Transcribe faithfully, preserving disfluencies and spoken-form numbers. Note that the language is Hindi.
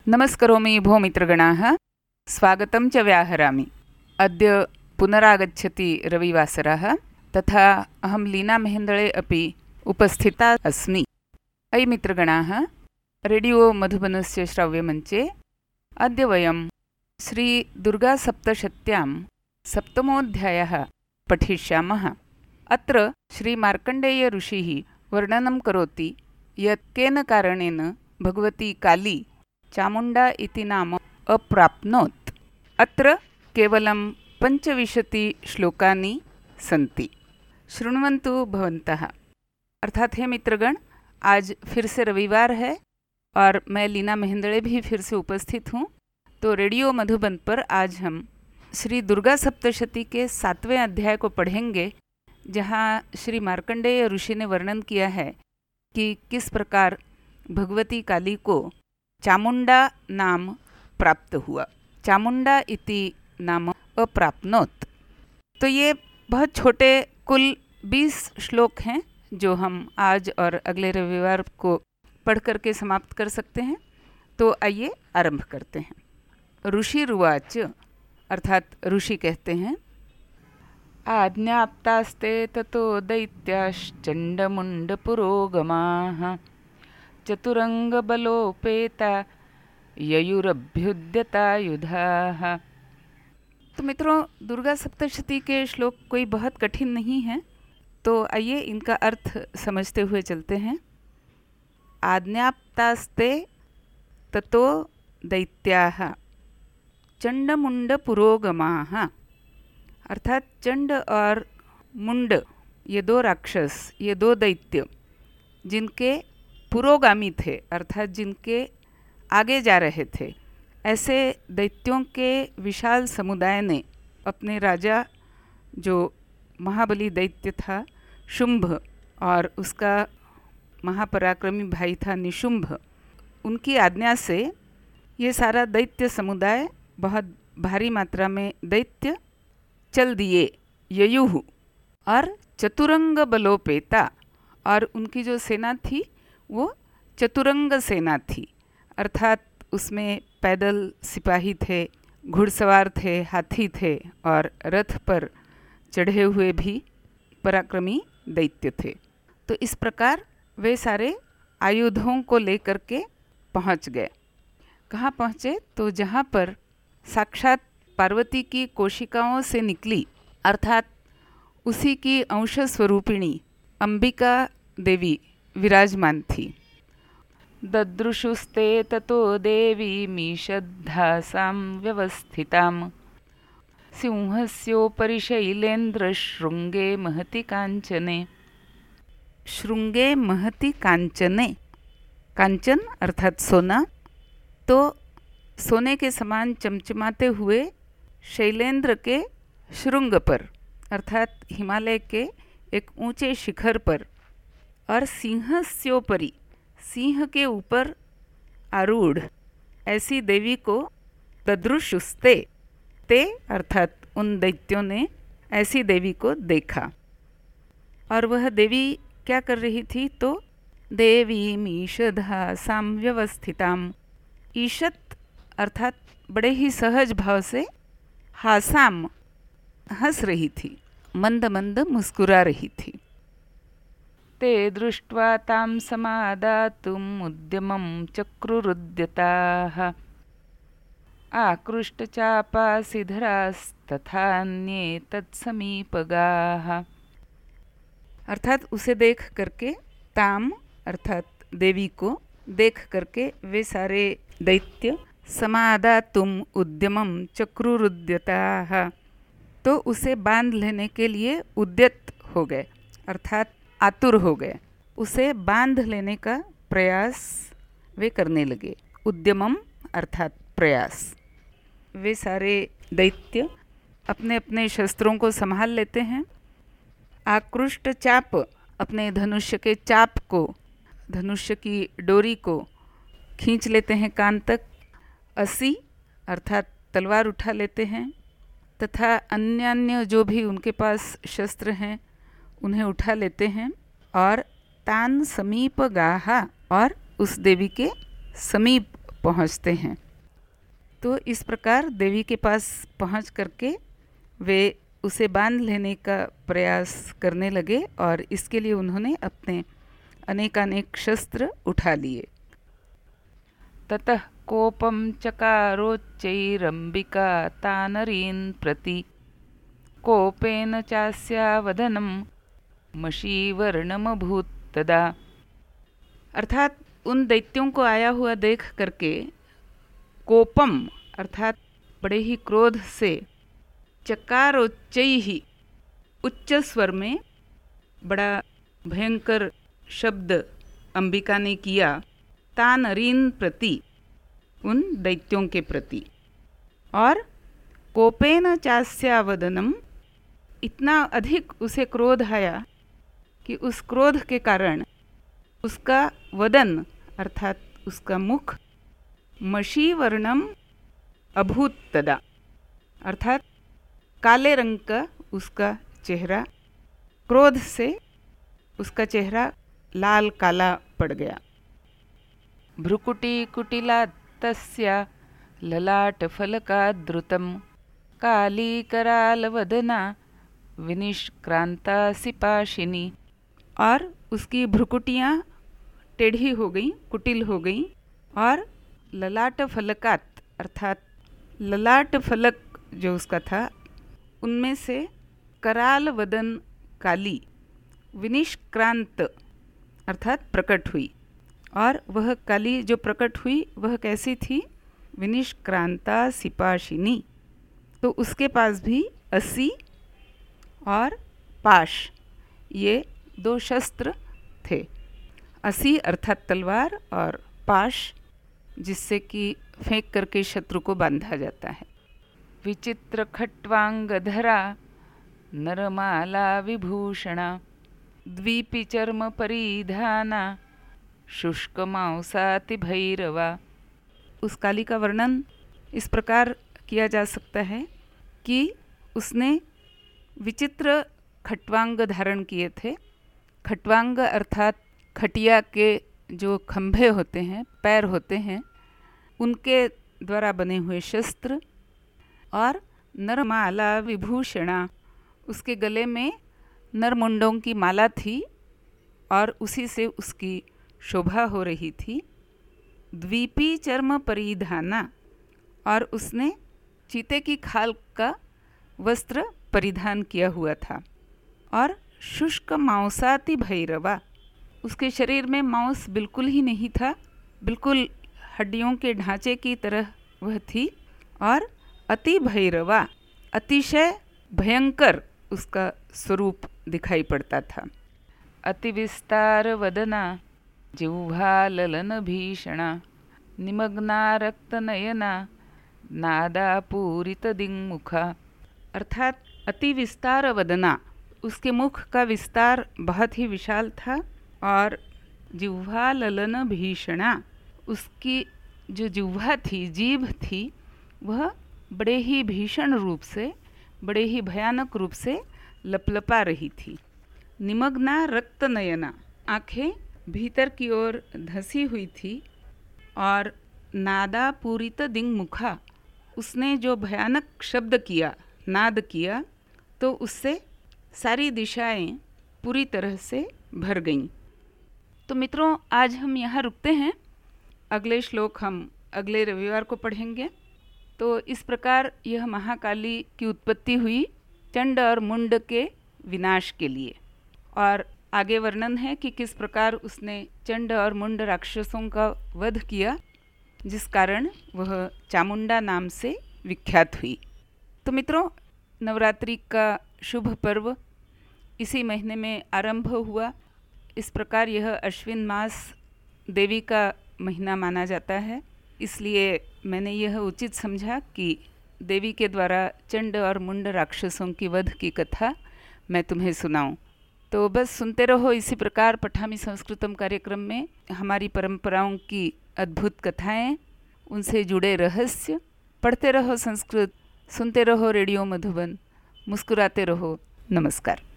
नमस्करोमि भो मित्रगणाः, स्वागतं च व्याहरामि। अद्य पुनरागच्छति रविवासरः, तथा अहं लीना मेहेन्दळे अपि उपस्थिता अस्मि। अयि मित्रगणाः, रेडियो मधुबनस्य श्राव्यमञ्चे अद्य वयं श्रीदुर्गासप्तशत्यां सप्तमोऽध्यायः पठिष्यामः। अत्र श्रीमार्कण्डेयऋषिः वर्णनं करोति यत् केन कारणेन भगवती काली चामुण्डा इति नाम अप्राप्नोत्। अत्र केवलं पञ्चविंशतिश्लोकानि सन्ति। शृण्वन्तु भवन्तः। अर्थात हे मित्रगण, आज फिर से रविवार है और मैं लीना मेहेन्दळे भी फिर से उपस्थित हूँ। तो रेडियो मधुबन पर आज हम श्री दुर्गा सप्तशती के सातवें अध्याय को पढ़ेंगे, जहाँ श्री मार्कण्डेय ऋषि ने वर्णन किया है कि किस प्रकार भगवती काली को चामुण्डा नाम प्राप्त हुआ। चामुण्डा इति नाम अप्राप्नोत्। तो ये बहुत छोटे कुल बीस श्लोक हैं जो हम आज और अगले रविवार को पढ़ करके समाप्त कर सकते हैं। तो आइए आरंभ करते हैं। ऋषिरुवाच, अर्थात ऋषि कहते हैं, आज्ञाप्तास्ते ततो दैत्याश्चण्डमुण्ड पुरोगमाः चतुरंगबलोपेता ययुरभ्युद्यतायुधाः। तो मित्रों, दुर्गा सप्तशती के श्लोक कोई बहुत कठिन नहीं है, तो आइए इनका अर्थ समझते हुए चलते हैं। आज्ञाप्तास्ते ततो दैत्याः चंडमुंड पुरोगमाः, अर्थात चंड और मुंड ये दो राक्षस, ये दो दैत्य जिनके पुरोगामी थे, अर्थात जिनके आगे जा रहे थे, ऐसे दैत्यों के विशाल समुदाय ने अपने राजा, जो महाबली दैत्य था शुंभ, और उसका महापराक्रमी भाई था निशुंभ, उनकी आज्ञा से ये सारा दैत्य समुदाय, बहुत भारी मात्रा में दैत्य चल दिए ययुः, और चतुरंग बलोपेता, और उनकी जो सेना थी वो चतुरंग सेना थी, अर्थात उसमें पैदल सिपाही थे, घुड़सवार थे, हाथी थे, और रथ पर चढ़े हुए भी पराक्रमी दैत्य थे। तो इस प्रकार वे सारे आयुधों को लेकर के पहुंच गए। कहाँ पहुँचे? तो जहाँ पर साक्षात पार्वती की कोशिकाओं से निकली, अर्थात उसी की अंश स्वरूपिणी अंबिका देवी विराजमान थी। ददृशुस्ते ततो देवी मीषद्धासां व्यवस्थितां सिंहस्योपरि शैलेन्द्र शृंगे महति कांचने। शृंगे महति कांचने, कांचन अर्थात सोना, तो सोने के समान चमचमाते हुए शैलेंद्र के शृंग पर, अर्थात हिमालय के एक ऊंचे शिखर पर, और सिंहस्योपरि, सिंह के ऊपर आरूढ़ ऐसी देवी को ददृशुस्ते, ते अर्थात उन दैत्यों ने ऐसी देवी को देखा। और वह देवी क्या कर रही थी? तो देवीम ईषद्हासां व्यवस्थिताम, ईषत् अर्थात बड़े ही सहज भाव से, हासाम हंस रही थी, मंद मंद मुस्कुरा रही थी। ते दृष्ट्वा तां समादातुम् उद्यमं चक्रुरुद्यताः आकृष्टचापासिधरास्तथान्ये तत्समीपगाः। अर्थात उसे देख करके, ताम अर्थात देवी को देख करके, वे सारे दैत्य समादातुम् उद्यमं चक्रुरुद्यताः, तो उसे बांध लेने के लिए उद्यत हो गए, अर्थात आतुर हो गए। उसे बांध लेने का प्रयास वे करने लगे। उद्यमम अर्थात प्रयास। वे सारे दैत्य अपने अपने शस्त्रों को संभाल लेते हैं। आकृष्ट चाप, अपने धनुष्य के चाप को, धनुष्य की डोरी को खींच लेते हैं कान तक। असी अर्थात तलवार उठा लेते हैं, तथा अन्य अन्य जो भी उनके पास शस्त्र हैं उन्हें उठा लेते हैं, और तान समीप गाहा, और उस देवी के समीप पहुंचते हैं। तो इस प्रकार देवी के पास पहुंच करके वे उसे बांध लेने का प्रयास करने लगे और इसके लिए उन्होंने अपने अनेकानेक शस्त्र उठा लिए। ततः कोपम चकारोच्चैरंबिका तानरीन् प्रति कोपेन चास्या वदनम मशीवर्णमभूत् तदा। अर्थात उन दैत्यों को आया हुआ देख करके कोपम अर्थात बड़े ही क्रोध से, चकारोच्चैः उच्च स्वर में बड़ा भयंकर शब्द अंबिका ने किया, तानरीन् प्रति उन दैत्यों के प्रति, और कोपेन चास्यावदनम इतना अधिक उसे क्रोध आया कि उस क्रोध के कारण उसका वदन अर्थात उसका मुख मशीवर्णम अभूत तदा अर्थात काले रंग का उसका चेहरा, क्रोध से उसका चेहरा लाल काला पड़ गया। भ्रुकुटी कुटिला तस्या ललाट फलकाद्रुतम कालीकरालवदना विनिष्क्रांता सिपाशिनी। और उसकी भ्रुकुटियाँ टेढ़ी हो गईं, कुटिल हो गईं, और ललाट फलकात अर्थात ललाट फलक जो उसका था उनमें से कराल वदन काली विनिष्क्रांत अर्थात प्रकट हुई। और वह काली जो प्रकट हुई वह कैसी थी? विनिष्क्रांता सिपाशिनी। तो उसके पास भी अस्सी और पाश ये दो शस्त्र थे। अस्सी अर्थात तलवार और पाश जिससे कि फेंक करके शत्रु को बांधा जाता है। विचित्र खट्वांगधरा नरमाला विभूषणा द्वीपि चर्म परिधाना शुष्क मांसाति भैरवा। उस काली का वर्णन इस प्रकार किया जा सकता है कि उसने विचित्र खट्वांग धारण किए थे। खट्वांग अर्थात खटिया के जो खंभे होते हैं, पैर होते हैं, उनके द्वारा बने हुए शस्त्र, और नरमाला विभूषणा उसके गले में नरमुंडों की माला थी और उसी से उसकी शोभा हो रही थी। द्वीपी चर्म परिधाना और उसने चीते की खाल का वस्त्र परिधान किया हुआ था। और शुष्क मांसाति भैरवा उसके शरीर में मांस बिल्कुल ही नहीं था, बिल्कुल हड्डियों के ढांचे की तरह वह थी। और अति भैरवा अतिशय भयंकर उसका स्वरूप दिखाई पड़ता था। अति विस्तार वदना जिह्वा ललन भीषणा निमग्ना रक्त नयना नादा पूरित दिङ्मुखा। अर्थात अति विस्तार वदना उसके मुख का विस्तार बहुत ही विशाल था, और जिह्वा ललन भीषणा उसकी जो जिह्वा थी, जीभ थी, वह बड़े ही भीषण रूप से, बड़े ही भयानक रूप से लपलपा रही थी। निमग्ना रक्त नयना आँखें भीतर की ओर धंसी हुई थी। और नादा पूरित दिङ्मुखा उसने जो भयानक शब्द किया, नाद किया, तो उससे सारी दिशाएं पूरी तरह से भर गईं। तो मित्रों, आज हम यहाँ रुकते हैं। अगले श्लोक हम अगले रविवार को पढ़ेंगे। तो इस प्रकार यह महाकाली की उत्पत्ति हुई चंड और मुंड के विनाश के लिए, और आगे वर्णन है कि किस प्रकार उसने चंड और मुंड राक्षसों का वध किया, जिस कारण वह चामुंडा नाम से विख्यात हुई। तो मित्रों, नवरात्रि का शुभ पर्व इसी महीने में आरंभ हुआ। इस प्रकार यह अश्विन मास देवी का महीना माना जाता है, इसलिए मैंने यह उचित समझा कि देवी के द्वारा चंड और मुंड राक्षसों की वध की कथा मैं तुम्हें सुनाऊं। तो बस सुनते रहो इसी प्रकार पठामी संस्कृतम कार्यक्रम में हमारी परंपराओं की अद्भुत कथाएं, उनसे जुड़े रहस्य। पढ़ते रहो संस्कृत, सुनते रहो रेडियो मधुबन, मुस्कुराते रहो। नमस्कार।